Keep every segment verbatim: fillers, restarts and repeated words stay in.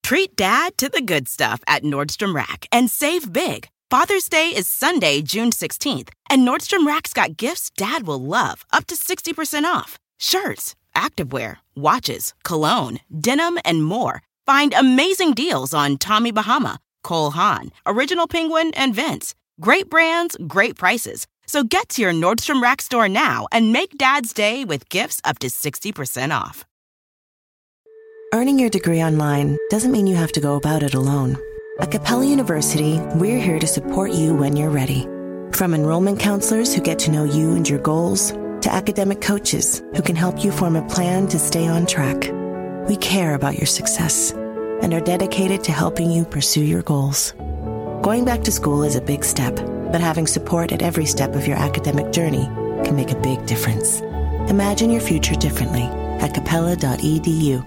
Treat Dad to the good stuff at Nordstrom Rack and save big. Father's Day is Sunday, June sixteenth, and Nordstrom Rack's got gifts Dad will love, up to sixty percent off. Shirts, activewear, watches, cologne, denim, and more. Find amazing deals on Tommy Bahama, Cole Haan, Original Penguin, and Vince. Great brands, great prices. So get to your Nordstrom Rack store now and make Dad's Day with gifts up to sixty percent off. Earning your degree online doesn't mean you have to go about it alone. At Capella University, we're here to support you when you're ready. From enrollment counselors who get to know you and your goals, to academic coaches who can help you form a plan to stay on track. We care about your success and are dedicated to helping you pursue your goals. Going back to school is a big step, but having support at every step of your academic journey can make a big difference. Imagine your future differently at capella dot e d u.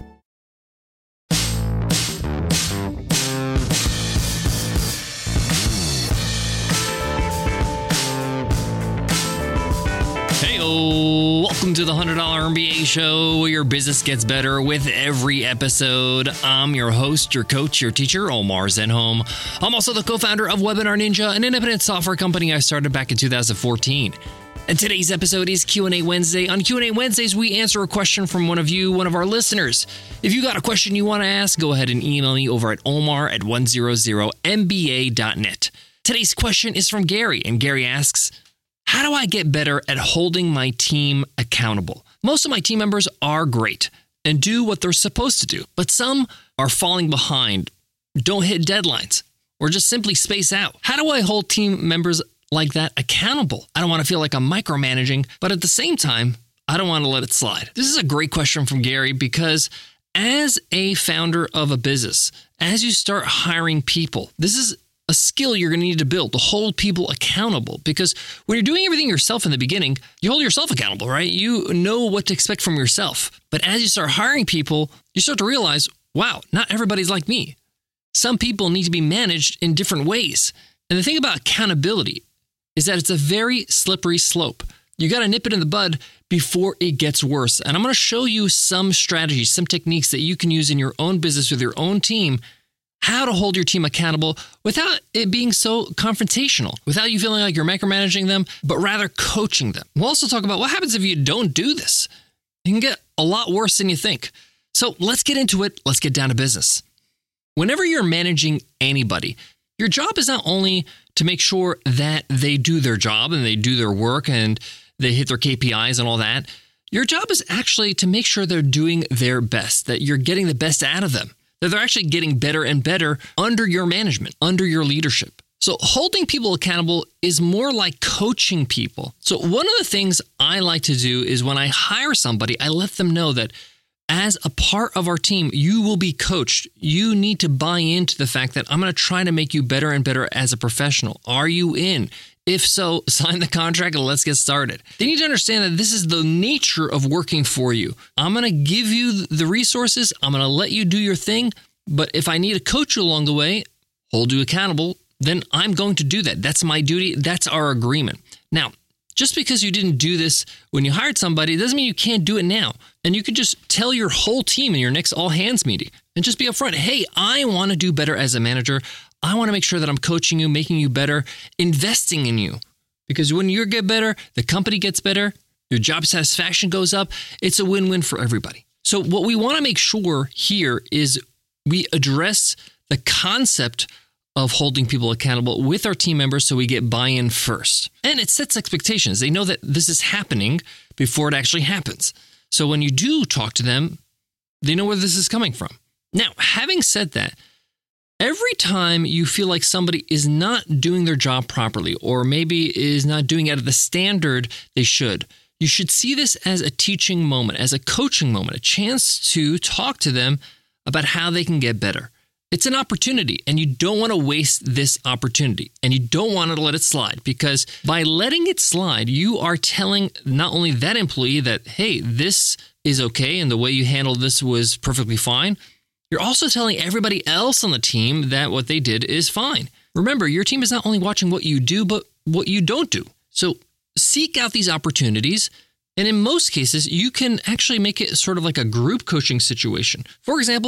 Welcome to the one hundred dollar M B A show, where your business gets better with every episode. I'm your host, your coach, your teacher, Omar Zenhom. I'm also the co-founder of Webinar Ninja, an independent software company I started back in two thousand fourteen. And today's episode is Q and A Wednesday. On Q and A Wednesdays, we answer a question from one of you, one of our listeners. If you got a question you want to ask, go ahead and email me over at omar at one hundred m b a dot net. Today's question is from Gary, and Gary asks, how do I get better at holding my team accountable? Most of my team members are great and do what they're supposed to do, but some are falling behind, don't hit deadlines, or just simply space out. How do I hold team members like that accountable? I don't want to feel like I'm micromanaging, but at the same time, I don't want to let it slide. This is a great question from Gary, because as a founder of a business, as you start hiring people, this is a skill you're going to need to build to hold people accountable, because when you're doing everything yourself in the beginning, you hold yourself accountable, right? You know what to expect from yourself. But as you start hiring people, you start to realize, wow, not everybody's like me. Some people need to be managed in different ways. And the thing about accountability is that it's a very slippery slope. You got to nip it in the bud before it gets worse. And I'm going to show you some strategies, some techniques that you can use in your own business with your own team, how to hold your team accountable without it being so confrontational, without you feeling like you're micromanaging them, but rather coaching them. We'll also talk about what happens if you don't do this. It can get a lot worse than you think. So let's get into it. Let's get down to business. Whenever you're managing anybody, your job is not only to make sure that they do their job and they do their work and they hit their K P Is and all that. Your job is actually to make sure they're doing their best, that you're getting the best out of them, that they're actually getting better and better under your management, under your leadership. So holding people accountable is more like coaching people. So one of the things I like to do is when I hire somebody, I let them know that as a part of our team, you will be coached. You need to buy into the fact that I'm going to try to make you better and better as a professional. Are you in? If so, sign the contract and let's get started. They need to understand that this is the nature of working for you. I'm going to give you the resources. I'm going to let you do your thing. But if I need to coach you along the way, hold you accountable, then I'm going to do that. That's my duty. That's our agreement. Now, just because you didn't do this when you hired somebody doesn't mean you can't do it now. And you can just tell your whole team in your next all hands meeting and just be upfront. Hey, I want to do better as a manager. I want to make sure that I'm coaching you, making you better, investing in you. Because when you get better, the company gets better, your job satisfaction goes up. It's a win-win for everybody. So what we want to make sure here is we address the concept of holding people accountable with our team members so we get buy-in first. And it sets expectations. They know that this is happening before it actually happens. So when you do talk to them, they know where this is coming from. Now, having said that, every time you feel like somebody is not doing their job properly, or maybe is not doing it at the standard they should, you should see this as a teaching moment, as a coaching moment, a chance to talk to them about how they can get better. It's an opportunity, and you don't want to waste this opportunity, and you don't want to let it slide, because by letting it slide, you are telling not only that employee that, hey, this is okay, and the way you handled this was perfectly fine. You're also telling everybody else on the team that what they did is fine. Remember, your team is not only watching what you do, but what you don't do. So seek out these opportunities. And in most cases, you can actually make it sort of like a group coaching situation. For example,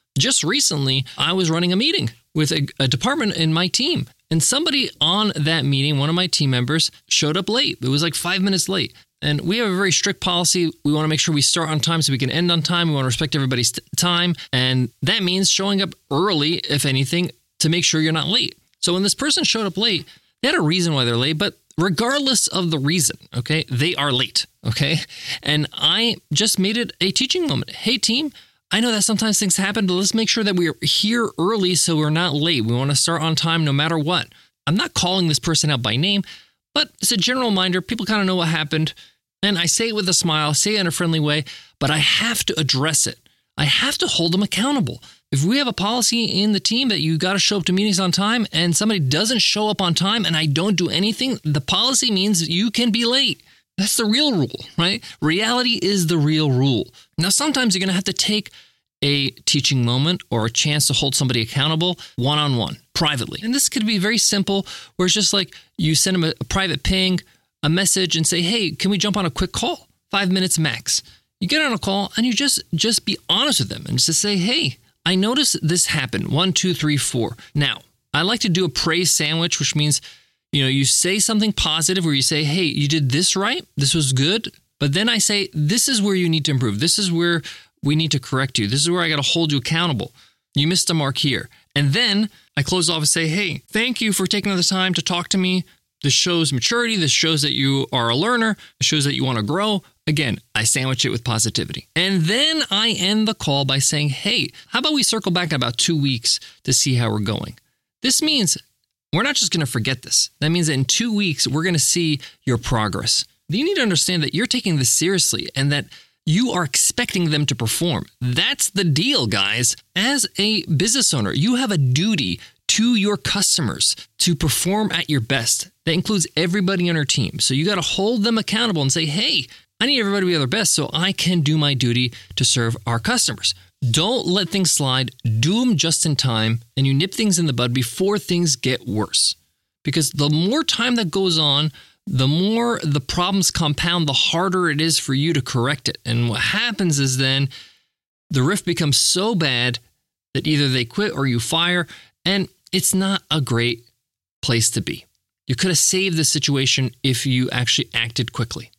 Just recently, I was running a meeting with a, a department in my team, and somebody on that meeting, one of my team members, showed up late. It was like five minutes late. And we have a very strict policy. We want to make sure we start on time so we can end on time. We want to respect everybody's t- time. And that means showing up early, if anything, to make sure you're not late. So when this person showed up late, they had a reason why they're late, but regardless of the reason, okay, they are late, okay? And I just made it a teaching moment. Hey, team, I know that sometimes things happen, but let's make sure that we're here early so we're not late. We want to start on time no matter what. I'm not calling this person out by name, but it's a general reminder. People kind of know what happened. And I say it with a smile, say it in a friendly way, but I have to address it. I have to hold them accountable. If we have a policy in the team that you got to show up to meetings on time and somebody doesn't show up on time and I don't do anything, the policy means you can be late. That's the real rule, right? Reality is the real rule. Now, sometimes you're going to have to take a teaching moment or a chance to hold somebody accountable one-on-one, privately. And this could be very simple, where it's just like you send them a, a private ping, a message, and say, hey, can we jump on a quick call? Five minutes max. You get on a call and you just, just be honest with them and just say, hey, I noticed this happened. One, two, three, four. Now, I like to do a praise sandwich, which means, you know, you say something positive where you say, hey, you did this right. This was good. But then I say, this is where you need to improve. This is where we need to correct you. This is where I got to hold you accountable. You missed a mark here. And then I close off and say, hey, thank you for taking the time to talk to me. This shows maturity. This shows that you are a learner. It shows that you want to grow. Again, I sandwich it with positivity. And then I end the call by saying, hey, how about we circle back in about two weeks to see how we're going? This means we're not just going to forget this. That means that in two weeks, we're going to see your progress. You need to understand that you're taking this seriously and that you are expecting them to perform. That's the deal, guys. As a business owner, you have a duty to your customers to perform at your best. That includes everybody on your team. So you got to hold them accountable and say, hey, I need everybody to be at their best so I can do my duty to serve our customers. Don't let things slide. Do them just in time, and you nip things in the bud before things get worse. Because the more time that goes on, the more the problems compound, the harder it is for you to correct it. And what happens is then the rift becomes so bad that either they quit or you fire, and it's not a great place to be. You could have saved the situation if you actually acted quickly.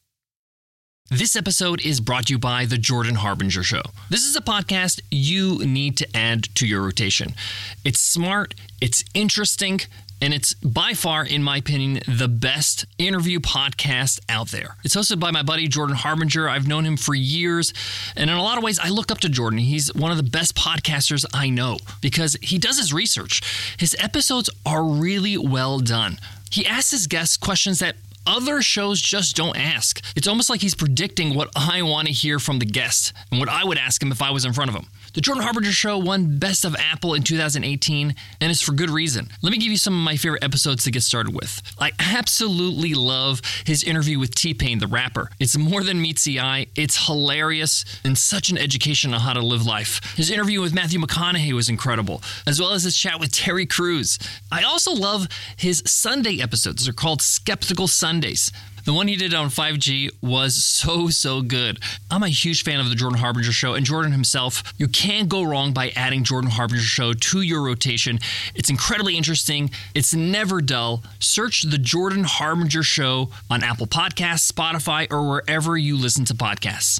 This episode is brought to you by The Jordan Harbinger Show. This is a podcast you need to add to your rotation. It's smart, it's interesting, and it's by far, in my opinion, the best interview podcast out there. It's hosted by my buddy, Jordan Harbinger. I've known him for years, and in a lot of ways, I look up to Jordan. He's one of the best podcasters I know because he does his research. His episodes are really well done. He asks his guests questions that other shows just don't ask. It's almost like he's predicting what I want to hear from the guest and what I would ask him if I was in front of him. The Jordan Harbinger Show won Best of Apple in two thousand eighteen, and it's for good reason. Let me give you some of my favorite episodes to get started with. I absolutely love his interview with T-Pain, the rapper. It's more than meets the eye. It's hilarious and such an education on how to live life. His interview with Matthew McConaughey was incredible, as well as his chat with Terry Crews. I also love his Sunday episodes. They're called Skeptical Sundays. The one he did on five G was so, so good. I'm a huge fan of the Jordan Harbinger Show and Jordan himself. You can't go wrong by adding Jordan Harbinger Show to your rotation. It's incredibly interesting. It's never dull. Search the Jordan Harbinger Show on Apple Podcasts, Spotify, or wherever you listen to podcasts.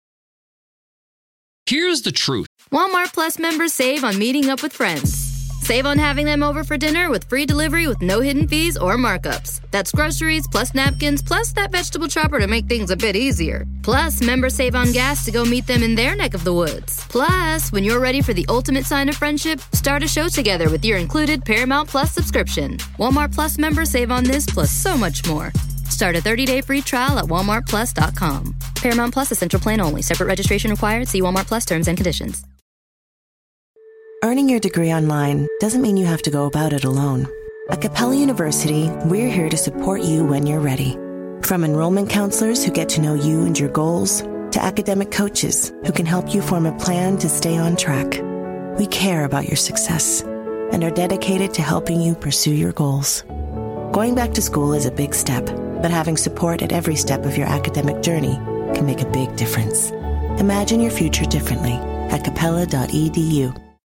Here's the truth. Walmart Plus members save on meeting up with friends. Save on having them over for dinner with free delivery with no hidden fees or markups. That's groceries, plus napkins, plus that vegetable chopper to make things a bit easier. Plus, members save on gas to go meet them in their neck of the woods. Plus, when you're ready for the ultimate sign of friendship, start a show together with your included Paramount Plus subscription. Walmart Plus members save on this plus so much more. Start a thirty-day free trial at walmart plus dot com. Paramount Plus Essential Plan only. Separate registration required. See Walmart Plus terms and conditions. Earning your degree online doesn't mean you have to go about it alone. At Capella University, we're here to support you when you're ready. From enrollment counselors who get to know you and your goals, to academic coaches who can help you form a plan to stay on track. We care about your success and are dedicated to helping you pursue your goals. Going back to school is a big step, but having support at every step of your academic journey can make a big difference. Imagine your future differently at capella dot e d u.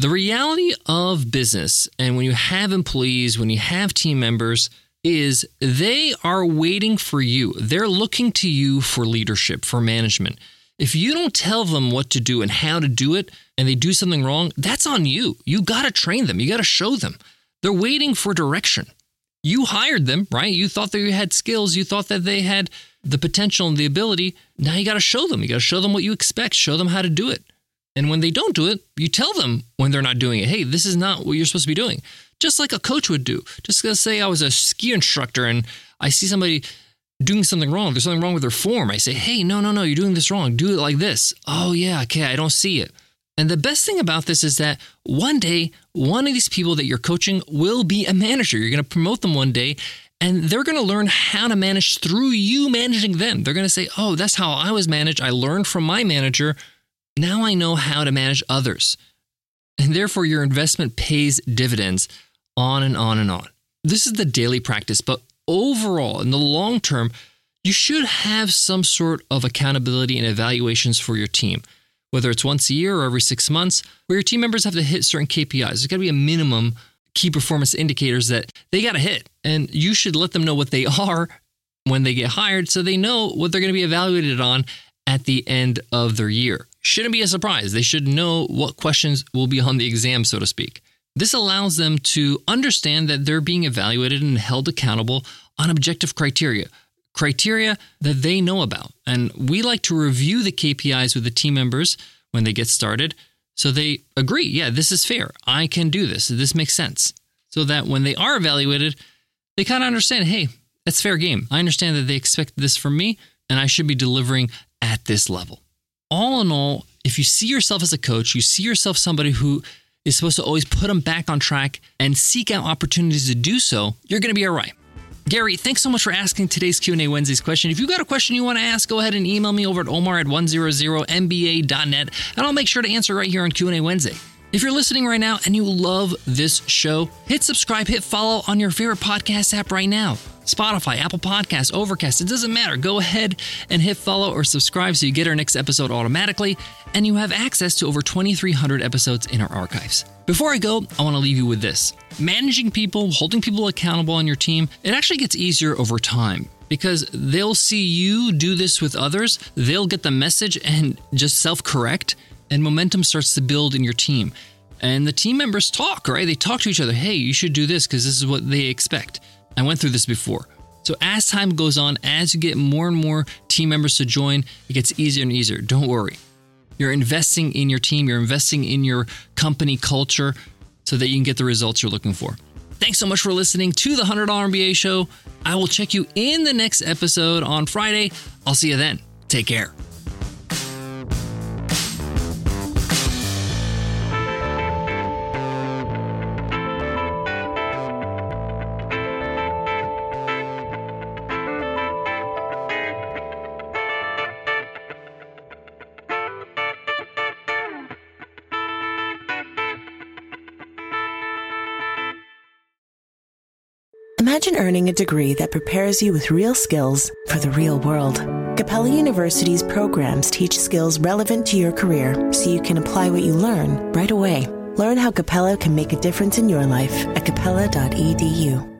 The reality of business, and when you have employees, when you have team members, is they are waiting for you. They're looking to you for leadership, for management. If you don't tell them what to do and how to do it, and they do something wrong, that's on you. You got to train them. You got to show them. They're waiting for direction. You hired them, right? You thought they had skills. You thought that they had the potential and the ability. Now you got to show them. You got to show them what you expect. Show them how to do it. And when they don't do it, you tell them when they're not doing it. Hey, this is not what you're supposed to be doing. Just like a coach would do. Just gonna say I was a ski instructor and I see somebody doing something wrong. There's something wrong with their form. I say, hey, no, no, no, you're doing this wrong. Do it like this. Oh, yeah, okay, I don't see it. And the best thing about this is that one day, one of these people that you're coaching will be a manager. You're going to promote them one day, and they're going to learn how to manage through you managing them. They're going to say, oh, that's how I was managed. I learned from my manager. Now I know how to manage others. And therefore, your investment pays dividends on and on and on. This is the daily practice, but overall, in the long term, you should have some sort of accountability and evaluations for your team, whether it's once a year or every six months, where your team members have to hit certain K P Is. There's got to be a minimum key performance indicators that they got to hit, and you should let them know what they are when they get hired so they know what they're going to be evaluated on at the end of their year. Shouldn't be a surprise. They should know what questions will be on the exam, so to speak. This allows them to understand that they're being evaluated and held accountable on objective criteria, criteria that they know about. And we like to review the K P Is with the team members when they get started so they agree, yeah, this is fair. I can do this. This makes sense. So that when they are evaluated, they kind of understand, hey, that's fair game. I understand that they expect this from me and I should be delivering at this level. All in all, if you see yourself as a coach, you see yourself somebody who is supposed to always put them back on track and seek out opportunities to do so, you're going to be all right. Gary, thanks so much for asking today's Q and A Wednesdays question. If you've got a question you want to ask, go ahead and email me over at omar at one hundred M B A dot net, and I'll make sure to answer right here on Q and A Wednesday. If you're listening right now and you love this show, hit subscribe, hit follow on your favorite podcast app right now. Spotify, Apple Podcasts, Overcast, it doesn't matter. Go ahead and hit follow or subscribe so you get our next episode automatically, and you have access to over twenty-three hundred episodes in our archives. Before I go, I want to leave you with this. Managing people, holding people accountable on your team, it actually gets easier over time because they'll see you do this with others, they'll get the message and just self-correct, and momentum starts to build in your team. And the team members talk, right? They talk to each other. Hey, you should do this because this is what they expect. I went through this before. So as time goes on, as you get more and more team members to join, it gets easier and easier. Don't worry. You're investing in your team. You're investing in your company culture so that you can get the results you're looking for. Thanks so much for listening to the one hundred dollar M B A Show. I will check you in the next episode on Friday. I'll see you then. Take care. Imagine earning a degree that prepares you with real skills for the real world. Capella University's programs teach skills relevant to your career so you can apply what you learn right away. Learn how Capella can make a difference in your life at capella dot e d u.